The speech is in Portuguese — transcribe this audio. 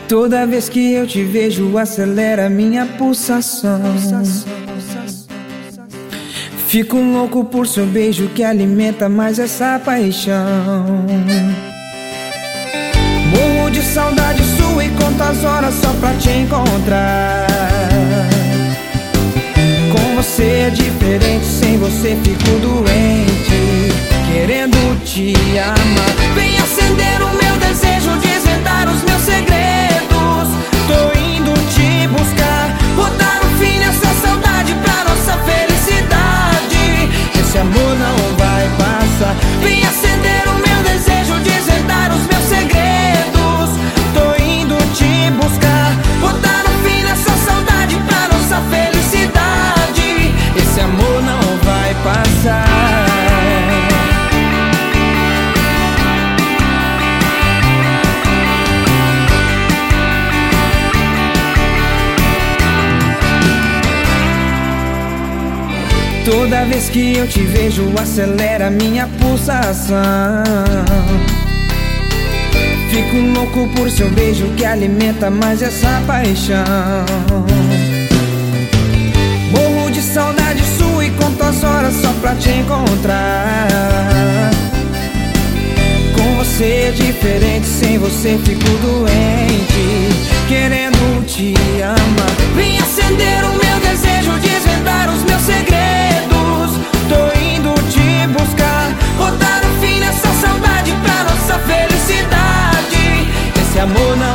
Toda vez que eu te vejo, acelera minha pulsação. Fico louco por seu beijo que alimenta mais essa paixão. Morro de saudade sua e conto as horas só pra te encontrar. Com você é diferente, sem você fico doente, querendo te amar. Vem acender o meu desejo, desvendar os meus segredos. Tô indo te buscar, botar um fim nessa saudade pra nossa felicidade. Esse amor não vai passar. Vem acender o meu desejo, desvendar os meus segredos. Tô indo te buscar, botar um fim nessa saudade pra nossa felicidade. Esse amor não vai passar. Toda vez que eu te vejo, acelera minha pulsação. Fico louco por seu beijo que alimenta mais essa paixão. Morro de saudade sua e conto as horas só pra te encontrar. Com você é diferente, sem você fico doente, querendo te amar. Vem acender o meu desejo, desvendar os meus segredos. Tô indo te buscar, botar um fim nessa saudade pra nossa felicidade. Esse amor não